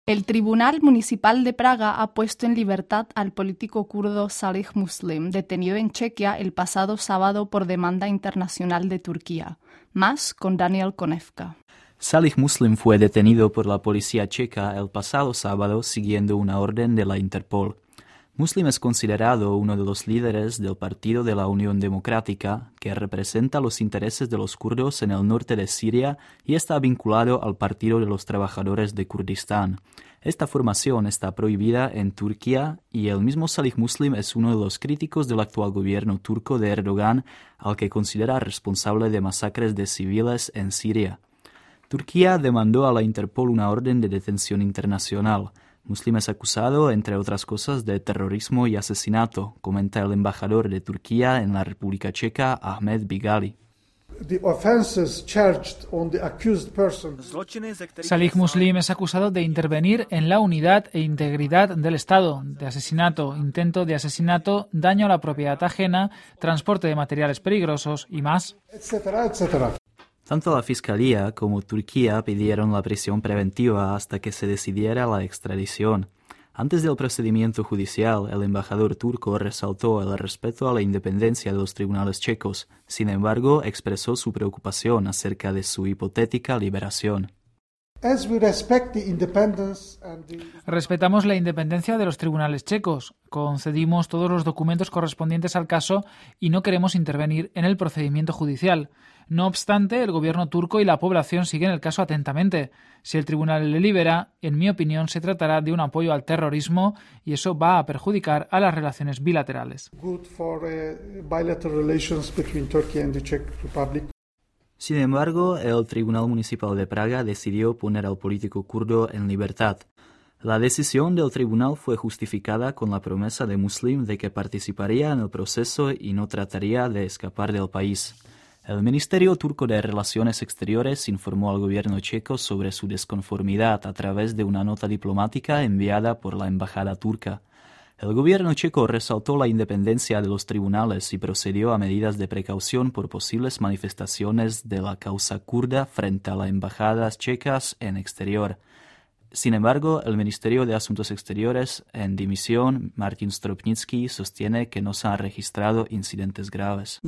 El Tribunal Municipal de Praga ha puesto en libertad al político kurdo Salih Muslim, detenido en Chequia el pasado sábado por demanda internacional de Turquía. Más con Daniel Konevka. Salih Muslim fue detenido por la policía checa el pasado sábado siguiendo una orden de la Interpol. Muslim es considerado uno de los líderes del Partido de la Unión Democrática, que representa los intereses de los kurdos en el norte de Siria y está vinculado al Partido de los Trabajadores de Kurdistán. Esta formación está prohibida en Turquía y el mismo Salih Muslim es uno de los críticos del actual gobierno turco de Erdogan, al que considera responsable de masacres de civiles en Siria. Turquía demandó a la Interpol una orden de detención internacional. Muslim es acusado, entre otras cosas, de terrorismo y asesinato, comenta el embajador de Turquía en la República Checa, Ahmed Bigali. Salih Muslim es acusado de intervenir en la unidad e integridad del Estado, de asesinato, intento de asesinato, daño a la propiedad ajena, transporte de materiales peligrosos y más. Tanto la Fiscalía como Turquía pidieron la prisión preventiva hasta que se decidiera la extradición. Antes del procedimiento judicial, el embajador turco resaltó el respeto a la independencia de los tribunales checos. Sin embargo, expresó su preocupación acerca de su hipotética liberación. Respetamos la independencia de los tribunales checos, concedimos todos los documentos correspondientes al caso y no queremos intervenir en el procedimiento judicial. No obstante, el gobierno turco y la población siguen el caso atentamente. Si el tribunal le libera, en mi opinión, se tratará de un apoyo al terrorismo y eso va a perjudicar a las relaciones bilaterales. Sin embargo, el Tribunal Municipal de Praga decidió poner al político kurdo en libertad. La decisión del tribunal fue justificada con la promesa de Muslim de que participaría en el proceso y no trataría de escapar del país. El Ministerio Turco de Relaciones Exteriores informó al gobierno checo sobre su desconformidad a través de una nota diplomática enviada por la embajada turca. El gobierno checo resaltó la independencia de los tribunales y procedió a medidas de precaución por posibles manifestaciones de la causa kurda frente a las embajadas checas en exterior. Sin embargo, el Ministerio de Asuntos Exteriores en dimisión, Martin Stropnický, sostiene que no se han registrado incidentes graves.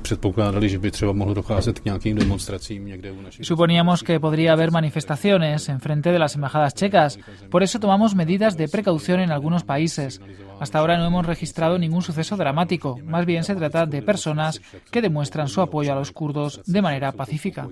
Suponíamos que podría haber manifestaciones en frente de las embajadas checas. Por eso tomamos medidas de precaución en algunos países. Hasta ahora no hemos registrado ningún suceso dramático. Más bien se trata de personas que demuestran su apoyo a los kurdos de manera pacífica.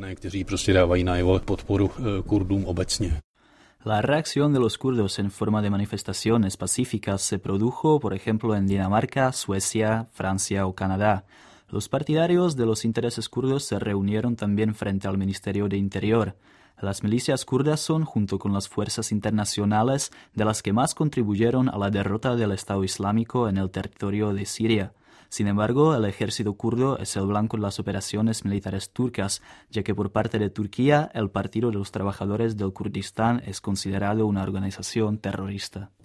La reacción de los kurdos en forma de manifestaciones pacíficas se produjo, por ejemplo, en Dinamarca, Suecia, Francia o Canadá. Los partidarios de los intereses kurdos se reunieron también frente al Ministerio de Interior. Las milicias kurdas son, junto con las fuerzas internacionales, de las que más contribuyeron a la derrota del Estado Islámico en el territorio de Siria. Sin embargo, el ejército kurdo es el blanco de las operaciones militares turcas, ya que por parte de Turquía el Partido de los Trabajadores del Kurdistán es considerado una organización terrorista.